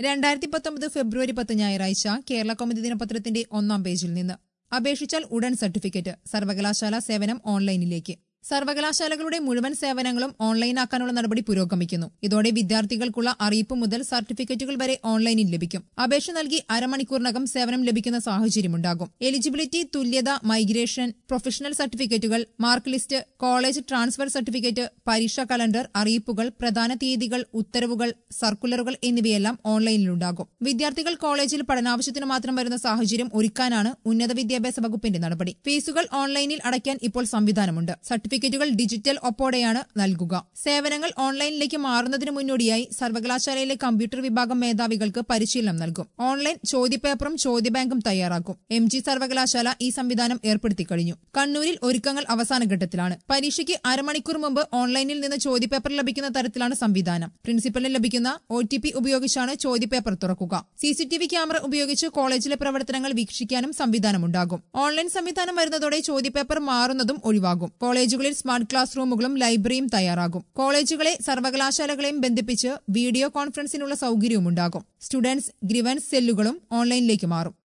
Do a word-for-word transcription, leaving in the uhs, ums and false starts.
രണ്ടായിരത്തി പത്തൊമ്പത് ഫെബ്രുവരി പത്ത് ഞായറാഴ്ച കേരള കൗമുദി ദിനപത്രത്തിന്റെ ഒന്നാം പേജിൽ നിന്ന് അപേക്ഷിച്ചാൽ ഉടൻ സർട്ടിഫിക്കറ്റ് സർവകലാശാല സേവനം ഓൺലൈനിലേക്ക്. സർവകലാശാലകളുടെ മുഴുവൻ സേവനങ്ങളും ഓൺലൈനാക്കാനുള്ള നടപടി പുരോഗമിക്കുന്നു. ഇതോടെ വിദ്യാർത്ഥികൾക്കുള്ള അറിയിപ്പ് മുതൽ സർട്ടിഫിക്കറ്റുകൾ വരെ ഓൺലൈനിൽ ലഭിക്കും. അപേക്ഷ നൽകി അരമണിക്കൂറിനകം സേവനം ലഭിക്കുന്ന സാഹചര്യമുണ്ടാകും. എലിജിബിലിറ്റി, തുല്യത, മൈഗ്രേഷൻ, പ്രൊഫഷണൽ സർട്ടിഫിക്കറ്റുകൾ, mark list, college transfer certificate, പരീക്ഷാ കലണ്ടർ, അറിയിപ്പുകൾ, പ്രധാന തീയതികൾ, ഉത്തരവുകൾ, സർക്കുലറുകൾ എന്നിവയെല്ലാം ഓൺലൈനിലുണ്ടാകും. വിദ്യാർത്ഥികൾ കോളേജിൽ പഠനാവശ്യത്തിന് മാത്രം വരുന്ന സാഹചര്യം ഒരുക്കാനാണ് ഉന്നത വിദ്യാഭ്യാസ വകുപ്പിന്റെ നടപടി. ഫീസുകൾ ഓൺലൈനിൽ അടയ്ക്കാൻ ഇപ്പോൾ സംവിധാനമുണ്ട്. സർട്ടിഫിക്കറ്റുകൾ ഡിജിറ്റൽ ഒപ്പോടെയാണ് നൽകുക. സേവനങ്ങൾ ഓൺലൈനിലേക്ക് മാറുന്നതിന് മുന്നോടിയായി സർവകലാശാലയിലെ കമ്പ്യൂട്ടർ വിഭാഗം മേധാവികൾക്ക് പരിശീലനം നൽകും. ഓൺലൈൻ ചോദ്യപേപ്പറും ചോദ്യബാങ്കും തയ്യാറാക്കും. എം ജി സർവകലാശാല ഈ സംവിധാനം ഏർപ്പെടുത്തി കഴിഞ്ഞു. കണ്ണൂരിൽ ഒരുക്കങ്ങൾ അവസാന ഘട്ടത്തിലാണ്. പരീക്ഷയ്ക്ക് അരമണിക്കൂർ മുമ്പ് ഓൺലൈനിൽ നിന്ന് ചോദ്യപേപ്പർ ലഭിക്കുന്ന തരത്തിലാണ് സംവിധാനം. പ്രിൻസിപ്പലിന് ലഭിക്കുന്ന ഒ ടി പി ഉപയോഗിച്ചാണ് ചോദ്യപേപ്പർ തുറക്കുക. സിസിടിവി ക്യാമറ ഉപയോഗിച്ച് കോളേജിലെ പ്രവർത്തനങ്ങൾ വീക്ഷിക്കാനും സംവിധാനമുണ്ടാകും. ഓൺലൈൻ സംവിധാനം വരുന്നതോടെ ചോദ്യപേപ്പർ മാറുന്നതും ഒഴിവാകും. കോളേജുകളിൽ സ്മാർട്ട് ക്ലാസ് റൂമുകളും ലൈബ്രറിയും തയ്യാറാകും. കോളേജുകളെ സർവകലാശാലകളെയും ബന്ധിപ്പിച്ച് വീഡിയോ കോൺഫറൻസിനുള്ള സൌകര്യവുമുണ്ടാകും. സ്റ്റുഡൻസ് ഗ്രീവൻസ് സെല്ലുകളും ഓൺലൈനിലേക്ക് മാറും.